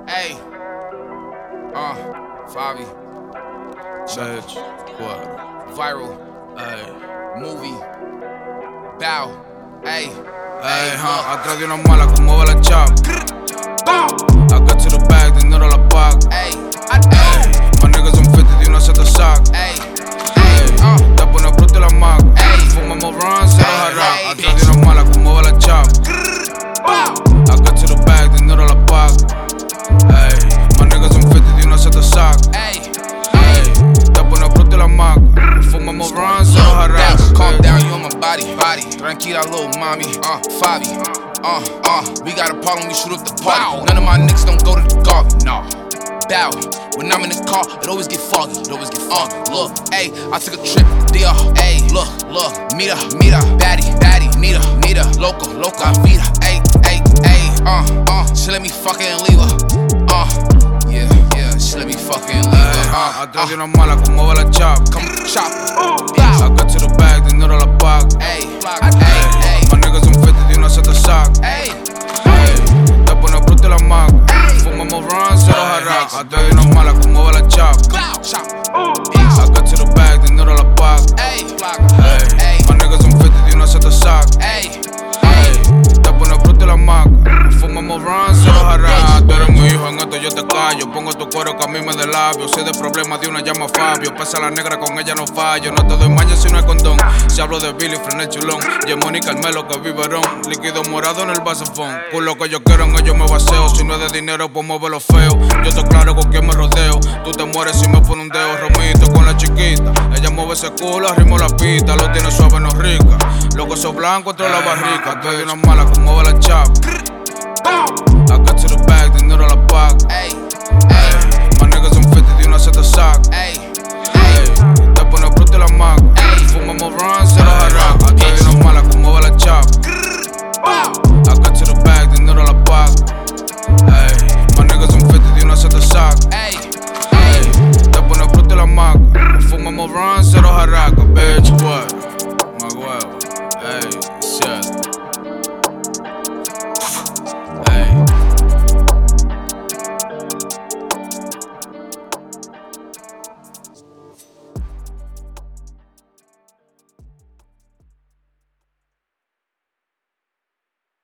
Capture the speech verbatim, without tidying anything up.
Hey, uh, Favi, Bitch, what? viral, Ay, movie, bow, hey, ay, hey, huh, atrás de una mala como va la chapa. I got to the bag, dinero a la paga. hey, I know, My niggas son fifty de una seta saca. hey, hey, uh, Te pone bruto y la maga. Ey. Fumamos runs, se los Ey, hará. ey, Atrás de una mala como va la chapa. I got to the bag, dinero a la paga. Ay, my niggas son fifty de una seta saca. hey, Ay, te pone bruto y la maga. Fumamos runs, se los hará. down, calm down, you on my body, body, tranquila, little mommy, uh, Favi, uh, uh, we got a problem, we shoot up the party, none of my niggas don't go to the garden, no, bow, when I'm in the car, it always get foggy, it always get foggy, uh, look, ayy, I took a trip, dear, ayy, look, look, meet her, meet her, baddie, baddie, need her, need her, loco, loca, vida, ayy, ayy, ayy, uh, uh, she let me fuck her and leave her, uh, yeah, yeah, she let me fuck her and leave her, uh, Atrás de una mala como va la chapa. come chop, I got to the bag, dinero a la paga. ayy, ayy, ayy, My niggas son fifty de una seta saca. ayy, Ay, te pone bruto y la maga. Fumamos runs, se los hará. Atrás de una mala como va la chapa. chop, I got to the bag, dinero a la paga. ayy, Ay, ayy, my niggas son fifty de una seta saca. ayy, Ay, te pone bruto y la maga. Fumamos runs, se los hará. Tú eres mi hijo, en esto yo te callo. Pongo tu cuero que a mí me de labio. Si de problemas de una llama Fabio. Pasa la negra, con ella no fallo. No te doy maña si no hay condón. Si hablo de Billy, frené el chulón. Yemón y Carmelo, que biberón. Líquido morado en el vasofón. Culo que yo quiero, en ellos me baseo. Si no es de dinero, pues mueve lo feo. Yo estoy claro con quién me rodeo. Tú te mueres si me pone un dedo. Romito con la chiquita. Ella mueve ese culo, arrimo la pista. Lo tiene suave, no rica. Loco, eso blanco entre la barrica. Estoy de una mala como va la chapa. I got to the